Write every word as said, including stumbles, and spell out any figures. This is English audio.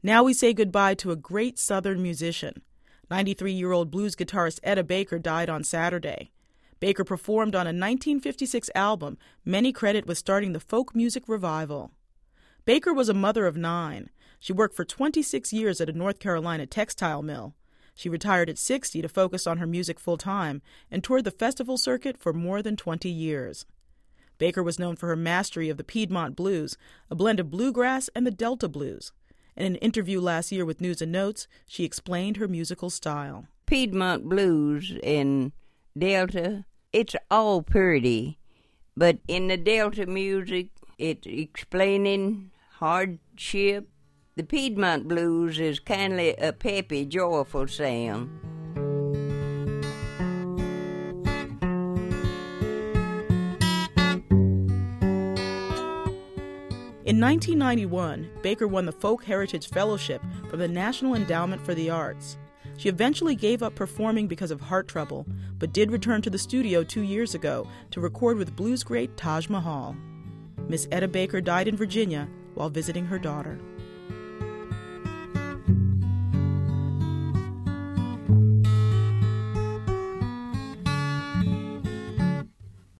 Now we say goodbye to a great Southern musician. ninety-three-year-old blues guitarist Etta Baker died on Saturday. Baker performed on a nineteen fifty-six album many credit with starting the folk music revival. Baker was a mother of nine. She worked for twenty-six years at a North Carolina textile mill. She retired at sixty to focus on her music full-time and toured the festival circuit for more than twenty years. Baker was known for her mastery of the Piedmont blues, a blend of bluegrass and the Delta blues. In an interview last year with News and Notes, she explained her musical style. Piedmont blues in Delta, it's all pretty, but in the Delta music, it's explaining hardship. The Piedmont blues is kindly a peppy, joyful sound. In nineteen ninety-one, Baker won the Folk Heritage Fellowship from the National Endowment for the Arts. She eventually gave up performing because of heart trouble, but did return to the studio two years ago to record with blues great Taj Mahal. Miss Etta Baker died in Virginia while visiting her daughter.